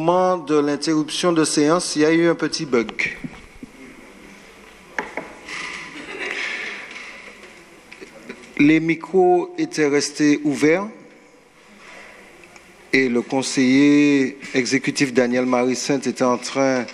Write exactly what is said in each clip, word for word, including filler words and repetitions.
moment de l'interruption de séance, il y a eu un petit bug. Les micros étaient restés ouverts et le conseiller exécutif Daniel Marie-Sainte était en train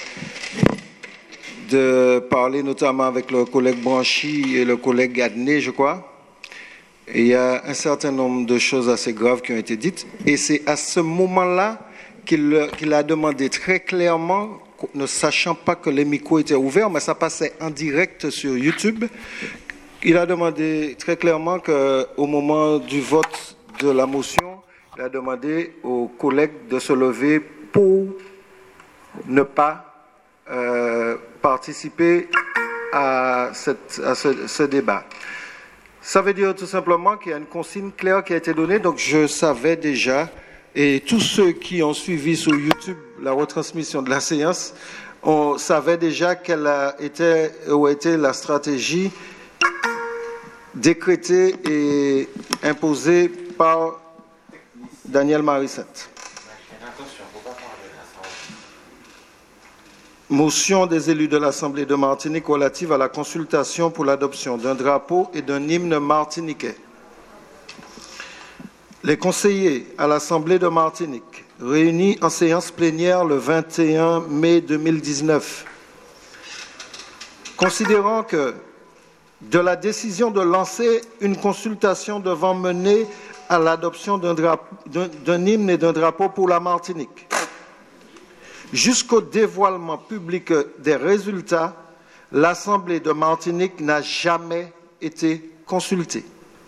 de parler notamment avec le collègue Branchy et le collègue Gadnet, je crois. Et il y a un certain nombre de choses assez graves qui ont été dites. Et c'est à ce moment-là qu'il, qu'il a demandé très clairement, ne sachant pas que les micros étaient ouverts, mais ça passait en direct sur YouTube, il a demandé très clairement qu'au moment du vote de la motion, il a demandé aux collègues de se lever pour ne pas euh, participer à, cette, à ce, ce débat. Ça veut dire tout simplement qu'il y a une consigne claire qui a été donnée, donc je savais déjà, et tous ceux qui ont suivi sur YouTube la retransmission de la séance, on savait déjà quelle a été, où a été la stratégie décrétée et imposée par Daniel Marie-Sainte. Motion des élus de l'Assemblée de Martinique relative à la consultation pour l'adoption d'un drapeau et d'un hymne martiniquais. Les conseillers à l'Assemblée de Martinique, réunis en séance plénière le vingt et un mai deux mille dix-neuf, considérant que de la décision de lancer une consultation devant mener à l'adoption d'un, drapeau, d'un, d'un hymne et d'un drapeau pour la Martinique, jusqu'au dévoilement public des résultats, l'Assemblée de Martinique n'a jamais été consultée.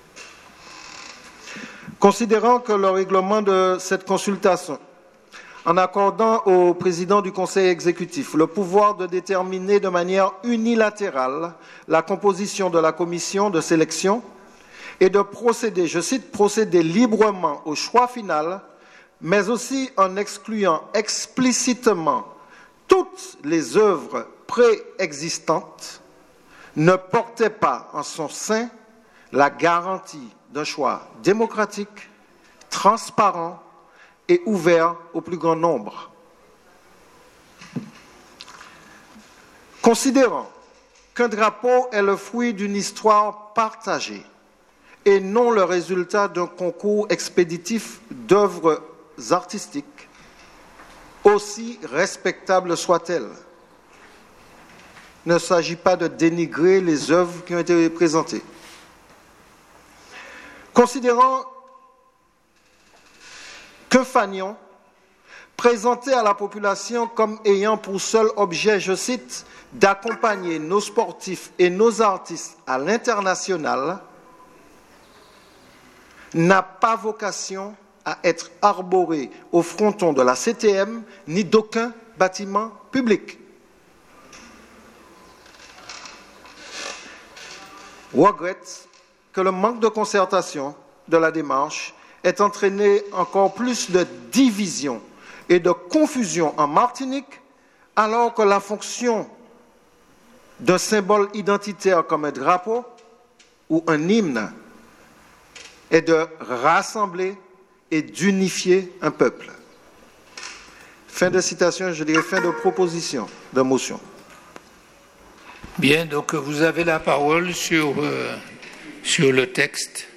Considérant que le règlement de cette consultation, en accordant au président du Conseil exécutif le pouvoir de déterminer de manière unilatérale la composition de la commission de sélection et de procéder, je cite, procéder librement au choix final, mais aussi en excluant explicitement toutes les œuvres préexistantes, ne portait pas en son sein la garantie d'un choix démocratique, transparent et ouvert au plus grand nombre. Considérant qu'un drapeau est le fruit d'une histoire partagée et non le résultat d'un concours expéditif d'œuvres artistiques, aussi respectables soient-elles. Il ne s'agit pas de dénigrer les œuvres qui ont été présentées. Considérant qu'un fanion présenté à la population comme ayant pour seul objet, je cite, d'accompagner nos sportifs et nos artistes à l'international, n'a pas vocation à être arboré au fronton de la C T M ni d'aucun bâtiment public. Regrette que le manque de concertation de la démarche ait entraîné encore plus de division et de confusion en Martinique, alors que la fonction d'un symbole identitaire comme un drapeau ou un hymne est de rassembler et d'unifier un peuple. Fin de citation, je dirais fin de proposition, de motion. Bien, donc vous avez la parole sur, euh, sur le texte.